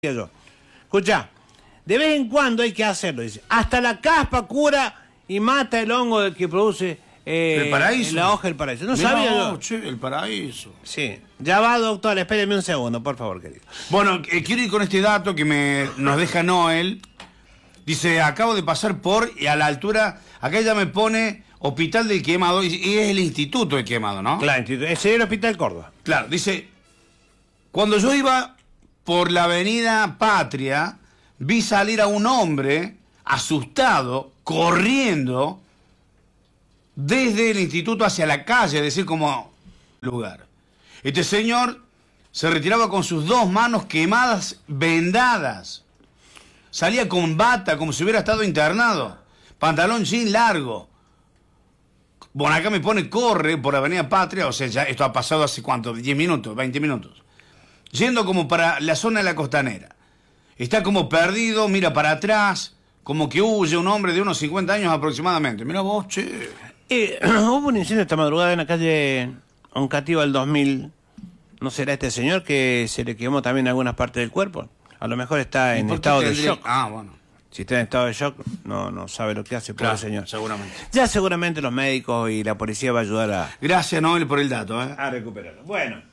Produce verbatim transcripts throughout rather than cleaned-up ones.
yo. Escucha, de vez en cuando hay que hacerlo, dice. Hasta la caspa cura y mata el hongo que produce eh, el paraíso. La hoja del paraíso. No Mirá, sabía no, yo. che, el paraíso. Sí. Ya va, doctor, espéreme un segundo, por favor, querido. Bueno, eh, quiero ir con este dato que me nos deja Noel. Dice, acabo de pasar por, y a la altura, acá ya me pone Hospital del Quemado, y, y es el Instituto del Quemado, ¿no? Claro, ese es el Hospital Córdoba. Claro, dice, cuando yo iba por la avenida Patria, vi salir a un hombre asustado, corriendo, desde el instituto hacia la calle, es decir, como lugar. Este señor se retiraba con sus dos manos quemadas, vendadas. Salía con bata, como si hubiera estado internado. Pantalón jean largo. Bueno, acá me pone corre por Avenida Patria, o sea, ya esto ha pasado hace cuánto, diez minutos, veinte minutos. Yendo como para la zona de la costanera. Está como perdido, mira para atrás, como que huye un hombre de unos cincuenta años aproximadamente. Mira vos, che. Eh, hubo un incendio esta madrugada en la calle Oncativa del dos mil. ¿No será este señor que se le quemó también algunas partes del cuerpo? A lo mejor está en estado de shock. Ah, bueno. Si está en estado de shock, no, no sabe lo que hace, pobre Claro, señor. seguramente. Ya seguramente los médicos y la policía va a ayudar a... Gracias, Noel, por el dato, ¿eh? A recuperarlo. Bueno.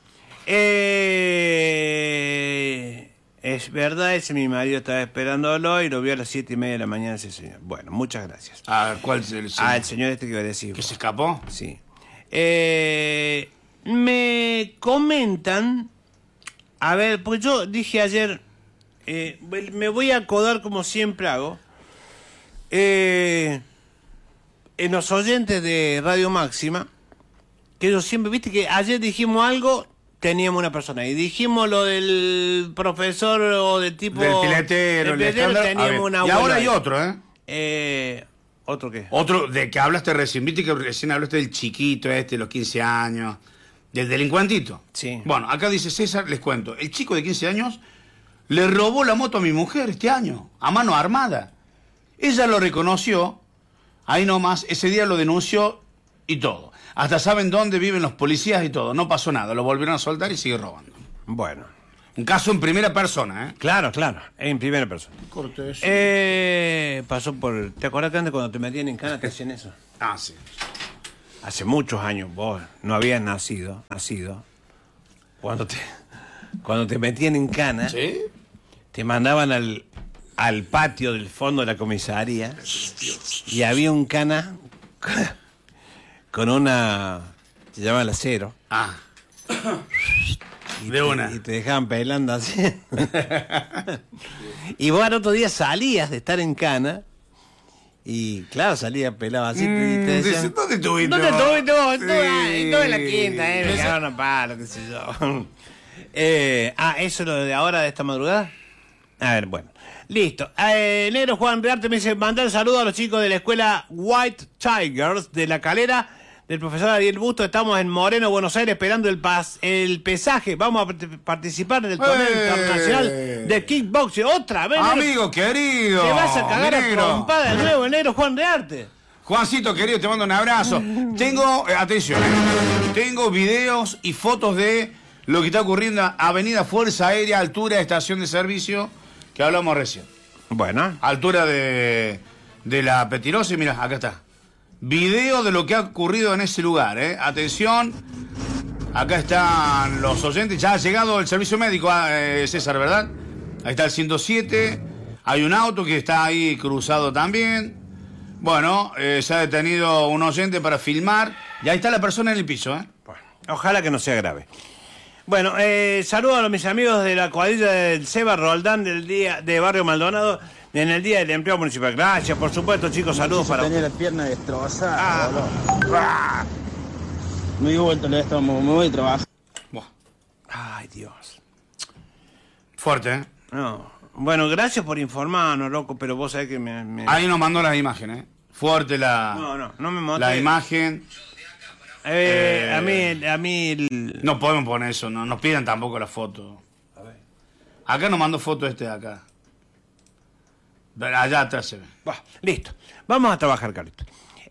Eh, es verdad, ese mi marido estaba esperándolo y lo vio a las siete y media de la mañana ese señor. Bueno, muchas gracias. Ah, ¿cuál es el señor? Ah, el señor este que iba a decir. ¿Que se escapó? Sí. Eh, me comentan... A ver, pues yo dije ayer... Eh, me voy a acodar como siempre hago. Eh, en los oyentes de Radio Máxima, que yo siempre, viste que ayer dijimos algo, teníamos una persona. Y dijimos lo del profesor o del tipo... Del piletero, del el piletero, escándalo. teníamos A ver, una y abuela ahora hay ahí. otro, ¿eh? Eh, ¿Otro qué? Otro de que hablaste recién. Viste que recién hablaste del chiquito este, los quince años. Del delincuentito. Sí. Bueno, acá dice César, les cuento. El chico de quince años... le robó la moto a mi mujer este año, a mano armada. Ella lo reconoció, ahí nomás, ese día lo denunció y todo. Hasta saben dónde viven los policías y todo. No pasó nada, lo volvieron a soltar y sigue robando. Bueno. Un caso en primera persona, ¿eh? Claro, claro, en primera persona. Cortés. Eh, pasó por... ¿Te acordás que antes cuando te metían en cana te hacían eso? Ah, sí. Hace muchos años vos no habías nacido, nacido. Cuando te, cuando te metían en cana... ¿Sí? Te mandaban al, al patio del fondo de la comisaría y había un cana con una... se llama el acero. Ah. Y de te, una. Y te dejaban pelando así. Y vos al otro día salías de estar en cana y claro, salías pelado así Mm, y te decían... ¿Dónde estuviste? ¿Dónde estuviste vos? Sí. Estuve estuve en la quinta, eh, me cagaron a palo, qué sé yo. Eh, ah, ¿eso es lo de ahora, de esta madrugada? A ver, bueno. Listo. Eh, Negro Juan Rearte me dice, mandar saludos a los chicos de la escuela White Tigers de La Calera, del profesor Ariel Busto. Estamos en Moreno, Buenos Aires, esperando el pas el pesaje. Vamos a part participar en el torneo ¡Eh! internacional de kickboxing. Otra vez. Amigo querido. Te vas a cagar a Negro. trompada de nuevo, el Negro Juan Rearte. Juancito, querido, te mando un abrazo. Tengo, eh, atención, eh, tengo videos y fotos de lo que está ocurriendo en Avenida Fuerza Aérea, altura de estación de servicio, que hablamos recién. Bueno. Altura de, de la Petirosa, y mira, acá está. Video de lo que ha ocurrido en ese lugar, ¿eh? Atención, acá están los oyentes. Ya ha llegado el servicio médico, eh, César, ¿verdad? Ahí está el ciento siete. Hay un auto que está ahí cruzado también. Bueno, eh, se ha detenido un oyente para filmar. Y ahí está la persona en el piso, ¿eh? Bueno, ojalá que no sea grave. Bueno, eh, saludo a mis amigos de la cuadrilla del Seba Roldán del día de Barrio Maldonado en el Día del Empleo Municipal. Gracias, por supuesto, chicos, saludos para... Tenía la pierna destrozada, Ah. boludo. Ah. Me dio vuelta el estómago, me voy a trabajar. Buah, Ay, Dios. fuerte, ¿eh? No. Bueno, gracias por informarnos, loco, pero vos sabés que me... me... Ahí nos mandó las imágenes, ¿eh? Fuerte la, No, no, no me mostré. la imagen. Eh, Eh. A mí, a mí... El... No podemos poner eso, no nos piden tampoco la foto. A ver. Acá nos mandó foto este de acá. Pero allá atrás se ve. Bah, listo. Vamos a trabajar, Carlito.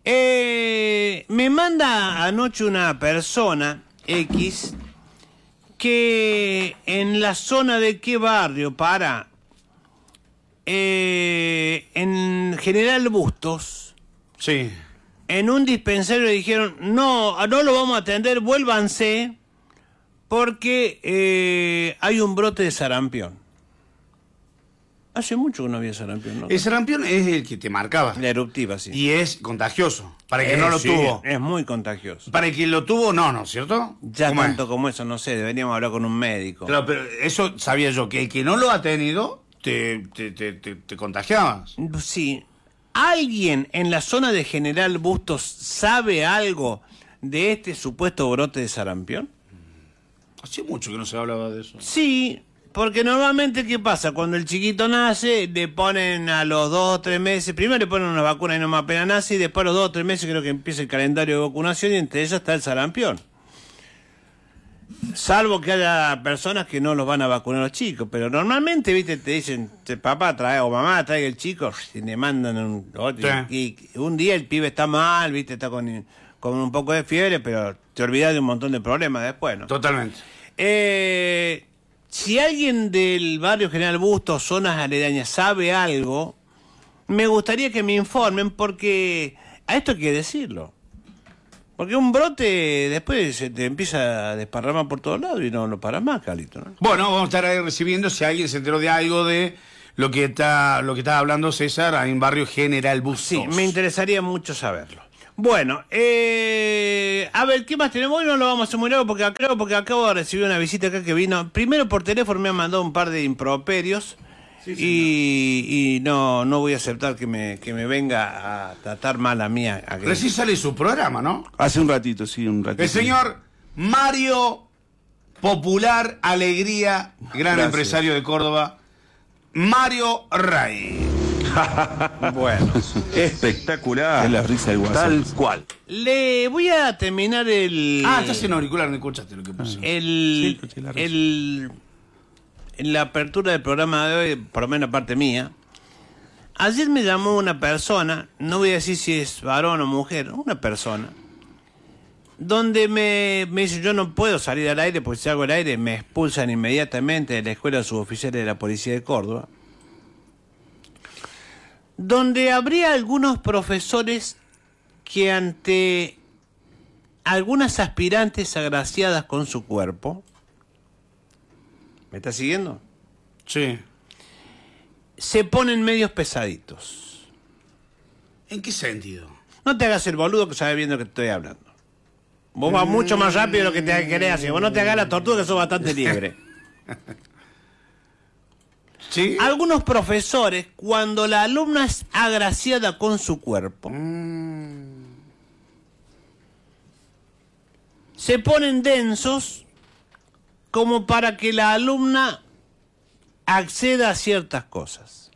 Eh, me manda anoche una persona X que en la zona de qué barrio, para, eh, en General Bustos, Sí. en un dispensario le dijeron, no, no lo vamos a atender, vuélvanse, porque eh, hay un brote de sarampión. Hace mucho que no había sarampión, ¿no? El sarampión es el que te marcaba. La eruptiva, sí. Y es contagioso. Para el que Eh, no lo sí, tuvo. es muy contagioso. Para el que lo tuvo, no, ¿no es cierto? Ya ¿Cómo es? tanto como eso, no sé, deberíamos hablar con un médico. Claro, pero eso sabía yo, que el que no lo ha tenido, te, te, te, te, te contagiabas. Sí. ¿Alguien en la zona de General Bustos sabe algo de este supuesto brote de sarampión? Hace mucho que no se hablaba de eso. Sí, porque normalmente, ¿qué pasa? Cuando el chiquito nace, le ponen a los dos o tres meses, primero le ponen una vacuna y no más apenas nace, y después a los dos o tres meses creo que empieza el calendario de vacunación y entre ellas está el sarampión. Salvo que haya personas que no los van a vacunar a los chicos, pero normalmente, viste, te dicen, papá trae o mamá trae el chico, y le mandan un... Y, y un día el pibe está mal, viste, está con, con un poco de fiebre, pero te olvidas de un montón de problemas después, ¿no? Totalmente. Eh... Si alguien del barrio General Bustos, zonas aledañas, sabe algo, me gustaría que me informen porque a esto hay que decirlo. Porque un brote después se te empieza a desparramar por todos lados y no lo paras más, Carlito, ¿no? Bueno, vamos a estar ahí recibiendo si alguien se enteró de algo de lo que está lo que estaba hablando César ahí en barrio General Bustos. Sí, me interesaría mucho saberlo. Bueno, eh, a ver, ¿qué más tenemos? Hoy no lo vamos a hacer muy largo porque creo porque acabo de recibir una visita acá que vino. Primero por teléfono me han mandado un par de improperios sí, y, y no no voy a aceptar que me que me venga a tratar mal a mí. A, a que... Recién sale su programa, ¿no? Hace un ratito, sí, un ratito. El señor Mario Popular Alegría, gran Gracias. Empresario de Córdoba, Mario Ray. Bueno, espectacular. Es la risa del WhatsApp. Tal cual. Le voy a terminar el... Ah, estás en auricular, no escuchaste lo que pasó. El... Sí, escuché la risa. el en la apertura del programa de hoy, por lo menos parte mía, ayer me llamó una persona, no voy a decir si es varón o mujer, una persona, donde me, me dice, yo no puedo salir al aire, porque si salgo al aire me expulsan inmediatamente de la Escuela de Suboficiales de la Policía de Córdoba, donde habría algunos profesores que ante algunas aspirantes agraciadas con su cuerpo, ¿me está siguiendo? Sí. Se ponen medios pesaditos. ¿En qué sentido? No te hagas el boludo que sabes bien de lo que estoy hablando. Vos vas mucho más rápido de lo que te querés hacer. Vos no te hagas la tortuga que sos bastante libre. ¿Sí? Algunos profesores, cuando la alumna es agraciada con su cuerpo, Mm. se ponen densos como para que la alumna acceda a ciertas cosas.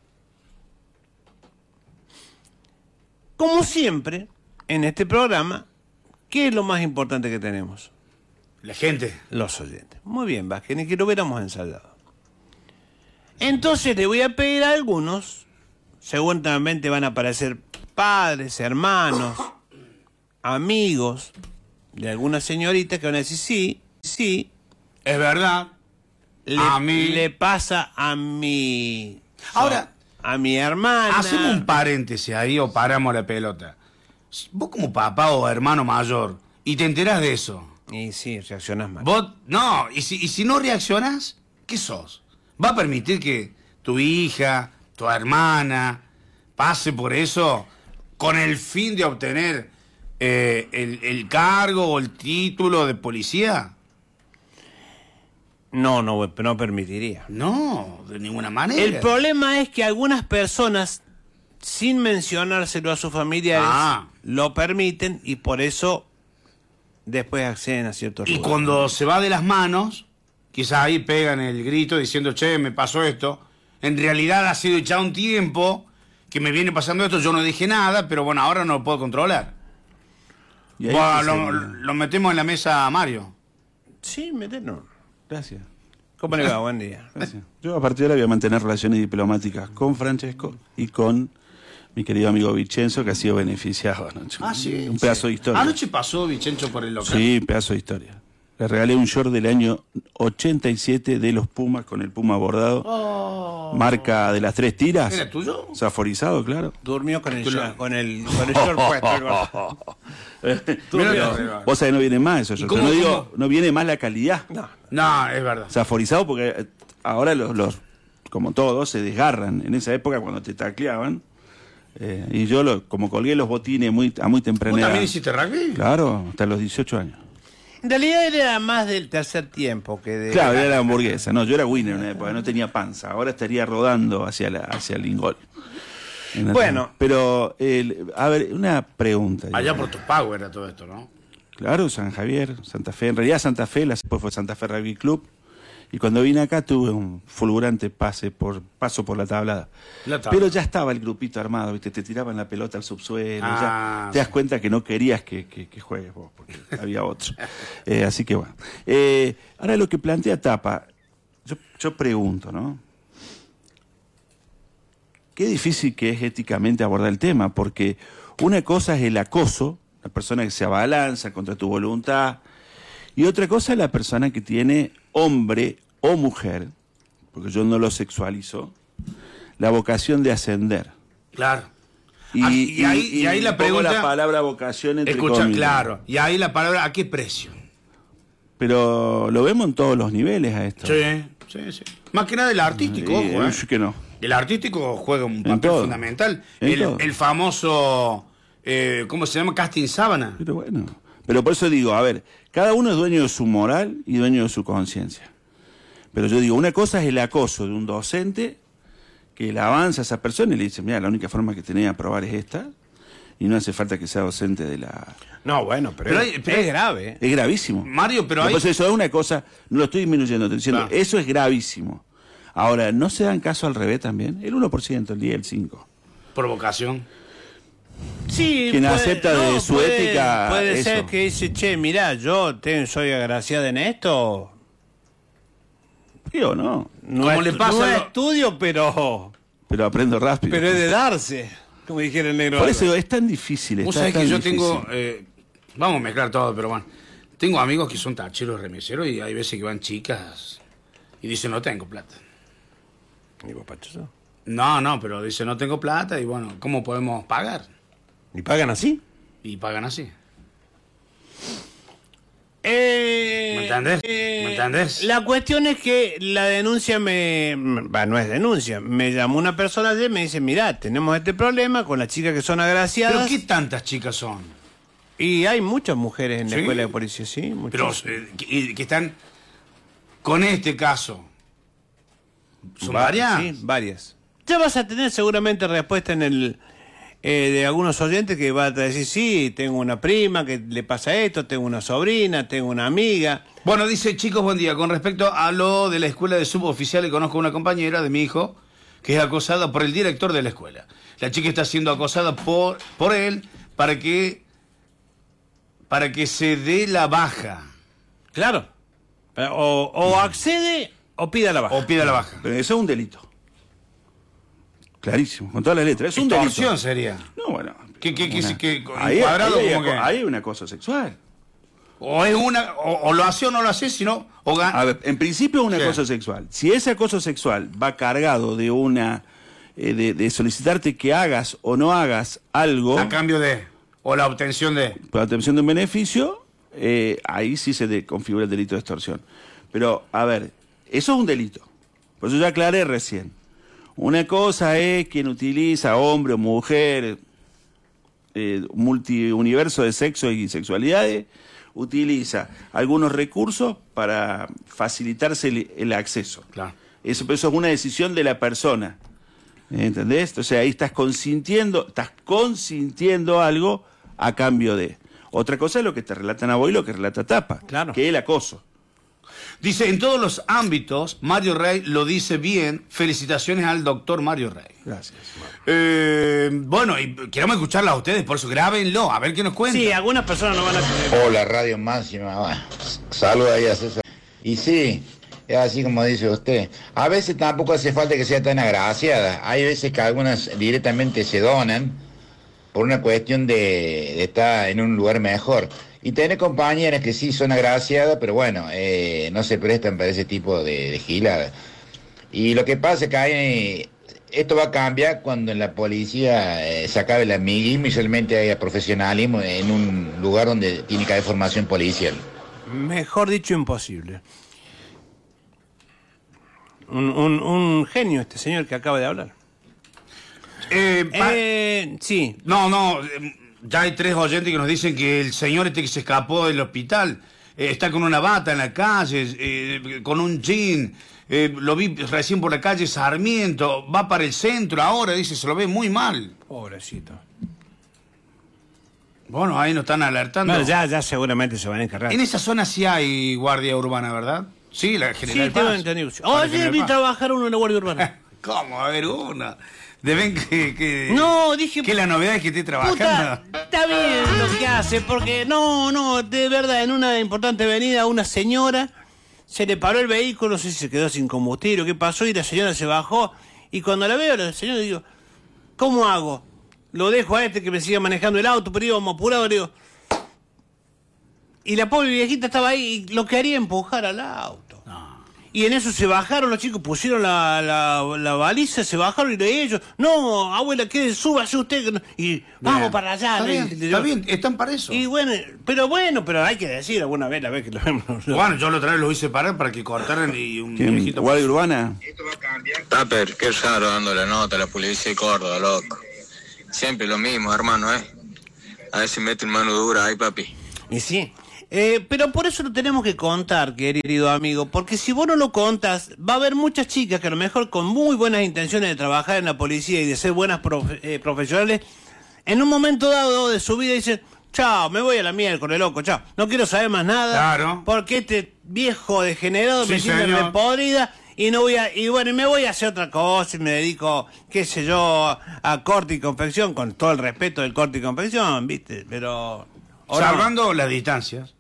Como siempre, en este programa, ¿qué es lo más importante que tenemos? La gente. Los oyentes. Muy bien, Vázquez, ni que lo hubiéramos ensayado. Entonces le voy a pedir a algunos, seguramente van a aparecer padres, hermanos, amigos de alguna señorita que van a decir sí, sí, Es verdad. le, A mí. le pasa a mi... Ahora, a mi hermana. hacemos un paréntesis ahí o paramos la pelota. Vos como papá o hermano mayor y te enterás de eso. Y sí, reaccionás mal. Vos, no, y si, y si no reaccionás, ¿qué sos? ¿Va a permitir que tu hija, tu hermana, pase por eso con el fin de obtener eh, el, el cargo o el título de policía? No, no, no permitiría. No, de ninguna manera. El problema es que algunas personas, sin mencionárselo a sus familiares, Ah. lo permiten y por eso después acceden a ciertos Y lugares. cuando se va de las manos, quizás ahí pegan el grito diciendo, che, me pasó esto. En realidad ha sido ya un tiempo que me viene pasando esto, yo no dije nada, pero bueno, ahora no lo puedo controlar. Y ahí Bueno, que lo, se- lo metemos en la mesa a Mario. Sí, metelo. Gracias. ¿Cómo le va? Buen día. Gracias. Yo a partir de ahora voy a mantener relaciones diplomáticas con Francesco y con mi querido amigo Vicenzo, que ha sido beneficiado anoche. Ah, sí. Un pedazo de historia. Anoche pasó Vicenzo por el local. Sí, un pedazo de historia. Le regalé un short del año ochenta y siete de los Pumas con el Puma bordado. Oh. Marca de las tres tiras. ¿Era tuyo? Saforizado, claro. Durmió con el, lo- con el, con el short puesto. el gordo. Mira, Pero vos sabés, no viene más eso. ¿Y Yo cómo- no digo, cómo? no viene más la calidad. No. No, es verdad. Saforizado porque eh, ahora los, los, como todos, se desgarran. En esa época cuando te tacleaban. eh, y yo, lo, como colgué los botines muy, a muy temprana ¿Vos edad. también hiciste rugby? Claro, hasta los dieciocho años. En realidad era más del tercer tiempo que de... Claro, era la hamburguesa. No, yo era winner en una época, no tenía panza. Ahora estaría rodando hacia, la, hacia el ingol. Bueno. Pero, el- a ver, una pregunta. Allá digo. por tus pagos era todo esto, ¿no? Claro, San Javier, Santa Fe. En realidad Santa Fe, la- después fue Santa Fe Rugby Club. Y cuando vine acá tuve un fulgurante pase por paso por la tablada. La tabla. Pero ya estaba el grupito armado, ¿viste? Te tiraban la pelota al subsuelo. Ah, ya te das sí. cuenta que no querías que, que- que juegues vos, porque había otro. Eh, así que bueno. Eh, ahora lo que plantea Tapa, yo, yo pregunto, ¿no? Qué difícil que es éticamente abordar el tema, porque una cosa es el acoso, la persona que se abalanza contra tu voluntad, y otra cosa es la persona que tiene, hombre o mujer, porque yo no lo sexualizo, la vocación de ascender. Claro. Y, Ah, y ahí- y ahí la pongo pregunta- la palabra vocación entre Escucha, comillas. claro. Y ahí la palabra, ¿a qué precio? Pero lo vemos en todos los niveles a esto. Sí, sí, sí. Más que nada el artístico, Y, ojo, eh, ¿eh? yo que no. El artístico juega un En papel todo. fundamental. En El, todo. el famoso, eh, ¿cómo se llama? Casting sábana. Pero bueno. Pero por eso digo, a ver, cada uno es dueño de su moral y dueño de su conciencia. Pero yo digo, una cosa es el acoso de un docente que le avanza a esa persona y le dice, mira, la única forma que tenés de aprobar es esta, y no hace falta que sea docente de la... No, bueno, pero, Pero es, hay- pero- es grave. ¿eh? Es gravísimo. Mario, pero hay... Entonces eso es una cosa, no lo estoy disminuyendo, estoy diciendo, Claro. eso es gravísimo. Ahora, ¿no se dan caso al revés también? El uno por ciento, el diez, el cinco. Provocación. Sí, Quien acepta de su puede- ética Puede eso. ser que dice, che, mirá, yo te- soy agraciada en esto. ¿Sí o no? No, Como estu- le pasa no a lo- estudio, pero, Pero aprendo rápido. pero es de darse. Como dijera el negro. Por eso digo, es tan difícil. Vos está sabés que tan yo difícil. tengo... eh, vamos a mezclar todo, pero bueno. Tengo amigos que son tacheros remiseros y hay veces que van chicas y dicen, no tengo plata. ¿Y vos, Pacho? No, no, pero dice, no tengo plata y bueno, ¿cómo podemos pagar? ¿Y pagan así? Y pagan así. Eh, ¿Me entendés? eh, ¿Me entendés? La cuestión es que la denuncia me... bah, no es denuncia. Me llamó una persona ayer y me dice, mirá, tenemos este problema con las chicas que son ¿Pero agraciadas. qué tantas chicas son? Y hay muchas mujeres en la ¿Sí? escuela de policía, sí. Pero muchas. eh, que, que están con este caso. ¿Son Va- varias? Sí, varias. Ya vas a tener seguramente respuesta en el eh, de algunos oyentes que va a decir, sí, tengo una prima que le pasa esto, tengo una sobrina, tengo una amiga. Bueno, dice, chicos, buen día. Con respecto a lo de la escuela de suboficiales, conozco a una compañera de mi hijo que es acosada por el director de la escuela. La chica está siendo acosada por, por él para que, para que se dé la baja. Claro. O, o accede o pida la baja. O pida la baja. Pero eso es un delito. Clarísimo, con todas las letras. Es un Extorsión delito. sería. No, bueno. ¿Qué- qué- qué- una- qué- ahí, encuadrado ahí hay, como aco- que? ahí hay un acoso sexual. O es una, o, o lo hace o no lo hace, sino, o ga- A ver, en principio es un Sí. acoso sexual. Si ese acoso sexual va cargado de una eh, de, de solicitarte que hagas o no hagas algo a cambio de, o la obtención de. para obtención de un beneficio, eh, ahí sí se de- configura el delito de extorsión. Pero, a ver, eso es un delito. Por eso ya aclaré recién. Una cosa es quien utiliza, hombre o mujer, eh, multiuniverso de sexo y sexualidades, utiliza algunos recursos para facilitarse el, el acceso. Claro. Eso, eso es una decisión de la persona. ¿Entendés? Entonces ahí estás consintiendo, estás consintiendo algo a cambio de. Otra cosa es lo que te relatan a vos y lo que relata Tapa, Claro. que es el acoso. Dice, en todos los ámbitos, Mario Rey lo dice bien. Felicitaciones al doctor Mario Rey. Gracias. Eh, bueno, y queremos escucharla a ustedes, por eso grábenlo, a ver qué nos cuenta. Sí, algunas personas no van a tener. Hola, Radio Máxima. Bueno, saluda ahí a César. Y sí, es así como dice usted. A veces tampoco hace falta que sea tan agraciada. Hay veces que algunas directamente se donan por una cuestión de, de estar en un lugar mejor. Y tener compañeras que sí son agraciadas, pero bueno, eh, no se prestan para ese tipo de, de giladas. Y lo que pasa es que hay, esto va a cambiar cuando en la policía eh, se acabe el amiguismo y solamente haya profesionalismo en un lugar donde tiene que haber formación policial. Mejor dicho, imposible. Un, un, un genio este señor que acaba de hablar. Eh, pa- Eh, sí. No, no, eh, ya hay tres oyentes que nos dicen que el señor este que se escapó del hospital eh, está con una bata en la calle, eh, con un jean, eh, lo vi recién por la calle Sarmiento, va para el centro ahora, dice, se lo ve muy mal. Pobrecito. Bueno, ahí nos están alertando. Bueno, ya, ya seguramente se van a encargar. En esa zona sí hay guardia urbana, ¿verdad? Sí, la Sí, General tengo Paz. entendido. Ah, la Oye, General vi Paz. trabajar uno en la Guardia Urbana. ¿Cómo? A ver, una. Deben que... que No, dije... Que la novedad es que esté trabajando. Puta, está bien lo que hace, porque no, no, de verdad, en una importante avenida, una señora se le paró el vehículo, no sé si se quedó sin combustible o qué pasó, y la señora se bajó, y cuando la veo, la señora digo, ¿cómo hago? Lo dejo a este que me siga manejando el auto, pero íbamos apurados, le digo... Y la pobre viejita estaba ahí, y lo que haría empujar al auto. No. Y en eso se bajaron los chicos, pusieron la, la, la baliza, se bajaron y ellos, no, abuela, ¿qué? Súbase usted. Y vamos Bien. para allá. Está le- bien, le- está bien, están para eso. Y bueno, pero bueno, pero hay que decir alguna vez, la vez que lo vemos. Bueno, yo la otra vez los hice parar para que cortaran y un ¿Quién? viejito... ¿Guardia Urbana? Tupper, qué raro dando la nota a la policía de Córdoba, loco. Siempre lo mismo, hermano, ¿eh? A ver si meten mano dura ahí, papi. Y sí. Eh, pero por eso lo tenemos que contar, querido amigo, porque si vos no lo contas, va a haber muchas chicas que a lo mejor con muy buenas intenciones de trabajar en la policía y de ser buenas profe- eh, profesionales, en un momento dado de su vida dicen, chao, me voy a la miércoles, loco, chao, no quiero saber más nada, Claro. porque este viejo degenerado Sí, me tiene señor. repodrida y no voy a, y bueno, y me voy a hacer otra cosa y me dedico, qué sé yo, a corte y confección, con todo el respeto del corte y confección, ¿viste? Pero... ¿o no? Salvando las distancias,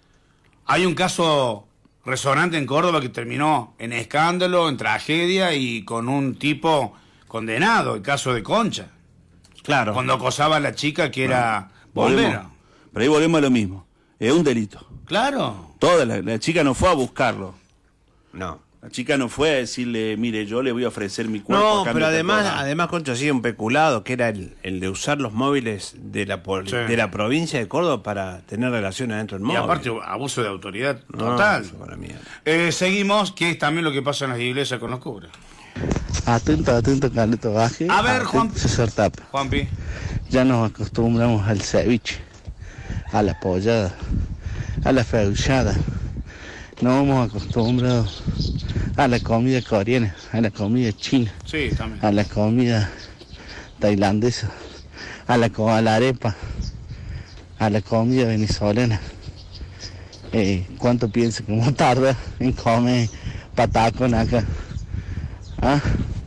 hay un caso resonante en Córdoba que terminó en escándalo, en tragedia y con un tipo condenado, el caso de Concha, Claro. cuando acosaba a la chica que era Volvemos. bombera. Pero ahí volvemos a lo mismo. Es un delito. Claro. Toda la, la chica no fue a buscarlo. No. La chica no fue a decirle, mire, yo le voy a ofrecer mi cuerpo. No, a cambio pero de además, tal cosa. además Concha hacía un peculado que era el, el de usar los móviles de la pol- Sí. de la provincia de Córdoba para tener relaciones dentro del Y móvil. aparte abuso de autoridad No, total. eso para mí. Eh, seguimos, que es también lo que pasa en las iglesias con los curas. Atento, atento, Carlito Baje. A ver, atento, Juan. César Tapa. Juanpi. Ya nos acostumbramos al ceviche, a la pollada, a la feuchada. Nos hemos acostumbrado a la comida coreana, a la comida china, Sí, también. a la comida tailandesa, a la, co- a la arepa, a la comida venezolana. Eh, ¿Cuánto piensa que uno tarda en comer patacón acá? ¿Ah?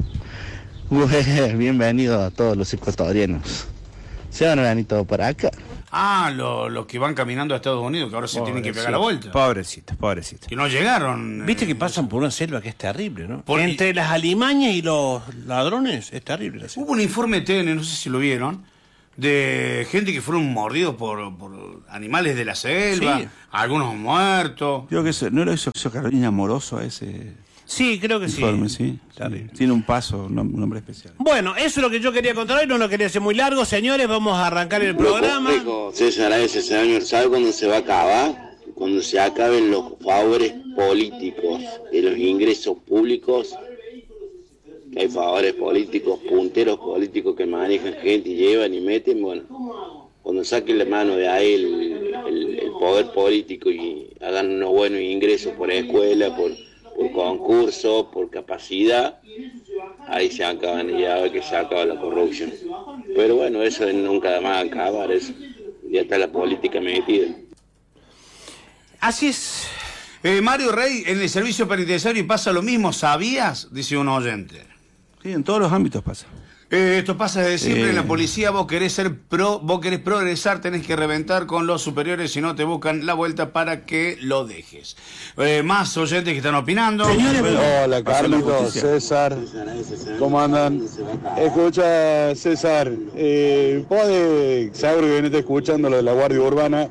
Güey, bienvenido a todos los ecuatorianos. Se van a venir todos para acá. Ah, lo- los que van caminando a Estados Unidos, que ahora se tienen que pegar la vuelta. Pobrecitos, pobrecitos. Que no llegaron. Viste eh, que pasan por una selva que es terrible, ¿no? Por- Entre las alimañas y los ladrones es terrible la selva. Hubo un informe T N, no sé si lo vieron, de gente que fueron mordidos por, por animales de la selva, Sí. algunos muertos. Creo que eso, ¿no lo hizo, hizo Carolina Moroso a ese Sí, creo que informe? sí. Sí. Terrible. Sí. Tiene un paso, un nom- un nombre especial. Bueno, eso es lo que yo quería contar hoy, no lo quería hacer muy largo, señores, vamos a arrancar el programa. César, a ese señor, ¿sabe cuándo se va a acabar? Cuando se acaben los favores políticos y los ingresos públicos. Que hay favores políticos, punteros políticos que manejan gente y llevan y meten. Bueno, cuando saquen la mano de ahí el, el- el poder político y hagan unos buenos ingresos por escuela, por, por concurso, por capacidad, ahí se acaban y ya ve que se acaba la corrupción. Pero bueno, eso nunca más va a acabar, eso. Ya está la política metida. Así es. Eh, Mario Rey, en el servicio penitenciario pasa lo mismo, ¿sabías? Dice un oyente. Sí, en todos los ámbitos pasa. Eh, esto pasa desde siempre Eh. en la policía, vos querés ser pro, vos querés progresar, tenés que reventar con los superiores, si no te buscan la vuelta para que lo dejes. Eh, más oyentes que están opinando. Hola Pasa la Carlitos, justicia. César, ¿cómo andan? Escucha César, eh, vos de, seguro que veniste escuchando lo de la Guardia Urbana,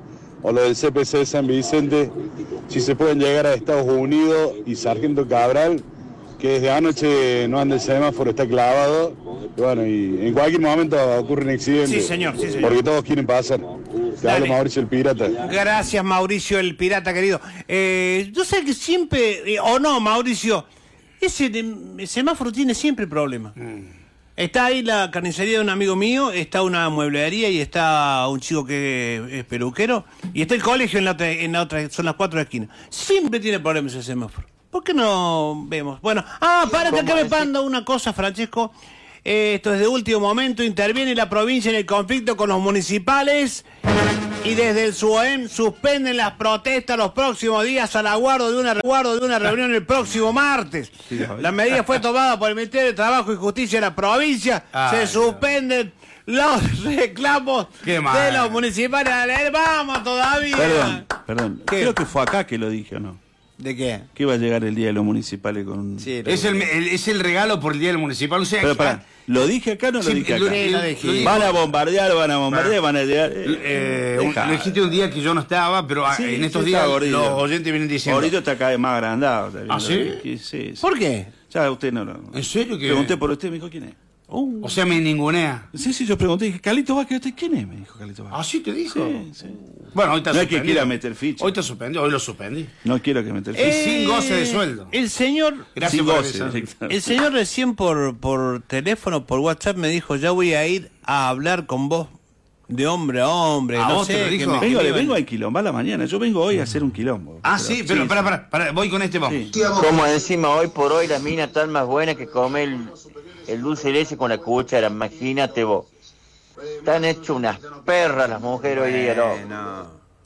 o lo del C P C de San Vicente, si se pueden llegar a Estados Unidos y Sargento Cabral, que desde anoche no anda el semáforo, está clavado, y bueno, y en cualquier momento ocurre un accidente. Sí, señor, sí, señor. Porque todos quieren pasar. Te habla Mauricio el Pirata. Gracias, Mauricio el Pirata, querido. Eh, yo sé que siempre, eh, o no, Mauricio, ese de, semáforo tiene siempre problemas. Mm. Está ahí la carnicería de un amigo mío, está una mueblería y está un chico que es peluquero, y está el colegio en la otra, en la otra son las cuatro esquinas. Siempre tiene problemas ese semáforo. ¿Por qué no vemos? Bueno, ah, para que acá me panda una cosa, Francesco. Eh, esto es de último momento. Interviene la provincia en el conflicto con los municipales y desde el SUEM suspenden las protestas los próximos días al aguardo de una, aguardo de una reunión el próximo martes. La medida fue tomada por el Ministerio de Trabajo y Justicia de la provincia. Ay, Se suspenden los reclamos de los municipales. Vamos todavía. Perdón, perdón. ¿Qué? Creo que fue acá que lo dije, ¿o no? ¿De qué? Que iba a llegar el día de los municipales con... Sí, es, el, el, es el regalo por el día del municipal. O sea, pero pará, ¿lo dije acá o no lo sí, dije acá? Lo, lo, lo van a bombardear, van a bombardear, van a llegar... Eh, eh, un, lo dijiste un día que yo no estaba, pero sí, en estos días los oyentes vienen diciendo... Ahorita está cada vez más agrandado. ¿Ah, sí? Sí, sí? ¿Por qué? Ya usted no lo... ¿En serio? que Pregunté por usted, me dijo, ¿quién es? Uh. O sea, me ningunea. Sí, sí, yo pregunté, dije, Carlito Vázquez, ¿quién es? Me dijo Carlito Vázquez. ¿Ah, sí te dijo? Sí, sí. Bueno, hoy está no suspendido. Es que quiera meter ficha. Hoy te suspendió, hoy lo suspendí. No quiero que meter ficha. Eh, sin goce de sueldo. El señor... Gracias sin por goce. El señor recién por, por teléfono, por WhatsApp, me dijo, ya voy a ir a hablar con vos de hombre a hombre. ¿A no vos sé, te lo dijo? que me Vengo, escriban. vengo a quilombo a la mañana. Yo vengo hoy a hacer un quilombo. Ah, pero, sí, pero sí, pará, sí. pará, pará, voy con este, vamos. Sí. Como encima hoy por hoy las minas están más buenas que comer el, el dulce de leche con la cuchara, imagínate vos. Están hechas unas perras las mujeres hoy día, ¿no? no.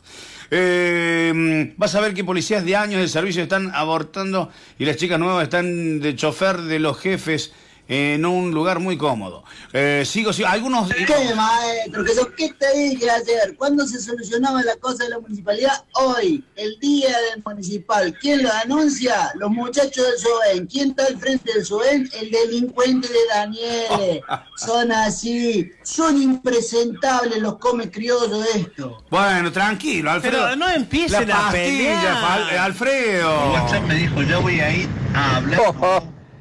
Eh, vas a ver que policías de años de servicio están abortando y las chicas nuevas están de chofer de los jefes en un lugar muy cómodo. Eh, sigo, sigo, algunos... ¿Qué, maestro? ¿Qué, ¿Qué te dije ayer? ¿Cuándo se solucionaba la cosa de la municipalidad? Hoy, el día del municipal. ¿Quién lo anuncia? Los muchachos del SOEN. ¿Quién está al frente del SOEN? El delincuente de Daniele. Son así. Son impresentables los come criollos de esto. Bueno, tranquilo, Alfredo. Pero no empiecen la a pelear. pastilla, Alfredo. WhatsApp me dijo, ya voy a ir a hablar. Oh, oh.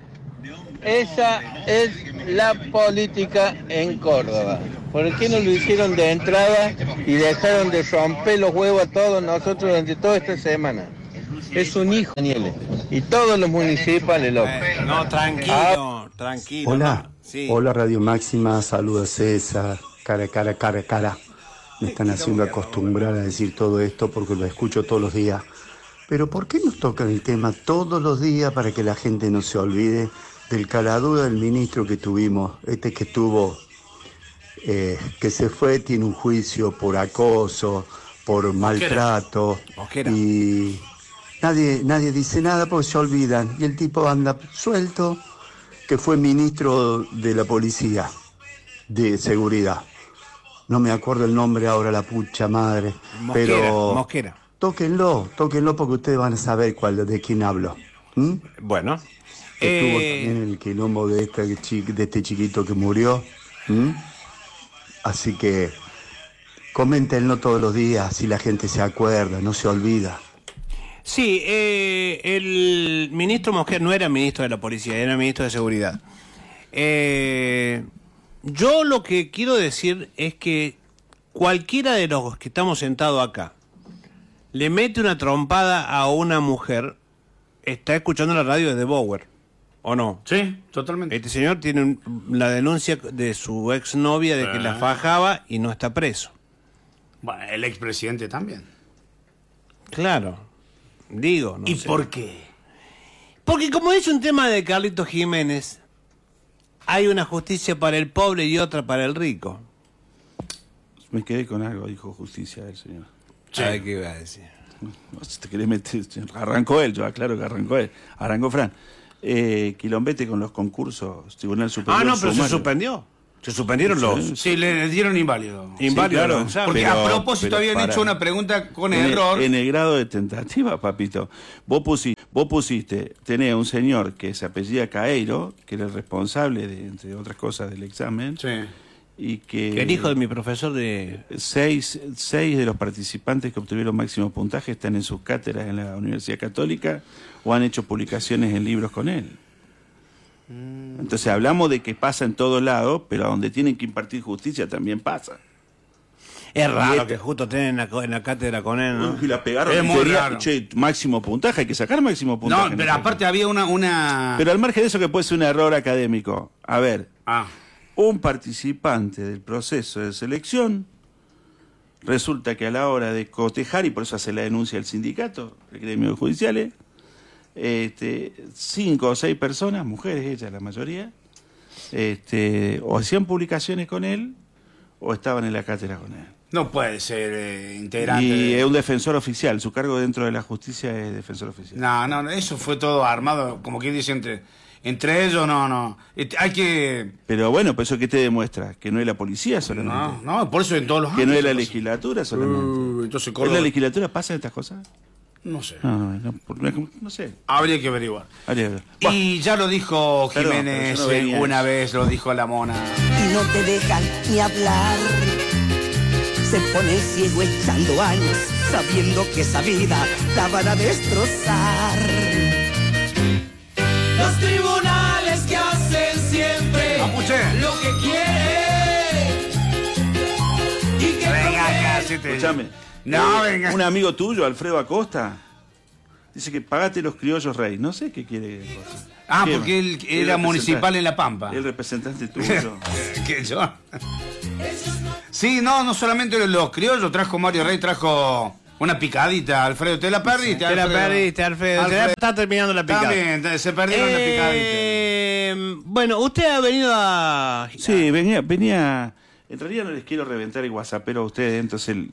Esa es la política en Córdoba. ¿Por qué no lo hicieron de entrada y dejaron de romper los huevos a todos nosotros durante toda esta semana? Es un hijo, Daniel. Y todos los municipales, loco. Eh, no, tranquilo, ah. tranquilo. Hola, no. Sí. Hola Radio Máxima, saludos César, cara, cara, cara, cara. Me están haciendo acostumbrar a decir todo esto porque lo escucho todos los días. Pero ¿por qué nos tocan el tema todos los días para que la gente no se olvide del caladura del ministro que tuvimos, este que tuvo, eh, que se fue, tiene un juicio por acoso, por maltrato, Mosquera. y nadie, nadie dice nada porque se olvidan, y el tipo anda suelto, que fue ministro de la policía, de seguridad. No me acuerdo el nombre ahora, la pucha madre, Mosquera, pero Mosquera. Tóquenlo, tóquenlo porque ustedes van a saber cuál, de quién hablo. ¿Mm? Bueno. Estuvo Eh... también el quilombo de este, chi, de este chiquito que murió. ¿Mm? Así que coméntenlo todos los días, si la gente se acuerda, no se olvida. Sí, eh, el ministro Mosquera no era ministro de la policía, era ministro de seguridad. Eh, yo lo que quiero decir es que cualquiera de los que estamos sentados acá le mete una trompada a una mujer, está escuchando la radio desde Bower, ¿o no? Sí, totalmente. Este señor tiene un, la denuncia de su exnovia de que la fajaba y no está preso. Bueno, el expresidente también. Claro, digo. No ¿Y sé. por qué? Porque como es un tema de Carlitos Jiménez, hay una justicia para el pobre y otra para el rico. Me quedé con algo, dijo justicia el señor. Sí. ¿Sabe qué iba a decir? No, si te querés meter, arrancó él, yo aclaro que arrancó él, arrancó Fran. Eh, quilombete con los concursos, Tribunal Superior. Ah, no, pero sumario. se suspendió. Se suspendieron los... Sí, le dieron inválido. Inválido, sí, claro, los exámenes. Porque pero, a propósito habían para, hecho una pregunta con en error. El, en el grado de tentativa, papito. Vos pusiste, vos pusiste, tenés un señor que se apellida Caeiro, que era el responsable, de, entre otras cosas, del examen. Sí. y que... El hijo de mi profesor de... Seis, seis de los participantes que obtuvieron máximo puntaje están en sus cátedras en la Universidad Católica o han hecho publicaciones en libros con él. Entonces hablamos de que pasa en todos lados, pero a donde tienen que impartir justicia también pasa. Es raro que justo estén en la, en la cátedra con él, ¿no? Y la pegaron. Es muy Quería, raro. che, máximo puntaje, hay que sacar máximo puntaje. No, pero aparte había una, una... Pero al margen de eso que puede ser un error académico. A ver, Ah, un participante del proceso de selección resulta que a la hora de cotejar, y por eso hace la denuncia al sindicato, el gremio de judiciales, este, cinco o seis personas, mujeres ellas la mayoría, este, o hacían publicaciones con él o estaban en la cátedra con él. no puede ser eh, integrante. Y de- es un defensor oficial, su cargo dentro de la justicia es defensor oficial. No, no, no, eso fue todo armado, como quien dice, entre, entre ellos, no, no. Este, Hay que... Pero bueno, pues eso que te demuestra, que no es la policía solamente, No, no, por eso en todos los que no es la ámbitos. legislatura solamente. Uh, entonces ¿En Córdoba... la legislatura pasan estas cosas? No sé. No, no, no, por- no sé. Habría que averiguar. Habría que ver. Y ya lo dijo Perdón, Jiménez, pero yo no eh, venía una eso. vez lo dijo la mona. Y no te dejan ni hablar. Se pone ciego echando años, sabiendo que esa vida la van a destrozar. Los tribunales que hacen siempre Mapuche. lo que quieren y que Venga acá, prometen. si te... Escuchame. No, Eh, venga. Un amigo tuyo, Alfredo Acosta, dice que pagate los criollos rey. No sé qué quiere. Ah, ¿Qué? porque él El era representante- municipal en La Pampa. El representante tuyo. ¿Qué yo? Sí, no, no solamente los criollos, trajo Mario Rey, trajo una picadita, Alfredo, te la perdiste, Te la Alfredo. perdiste, Alfredo. Alfredo. Está terminando la picada. También, se perdieron la picadita. Eh, bueno, usted ha venido a... Sí, venía, venía. En realidad no les quiero reventar el guasapero a ustedes, entonces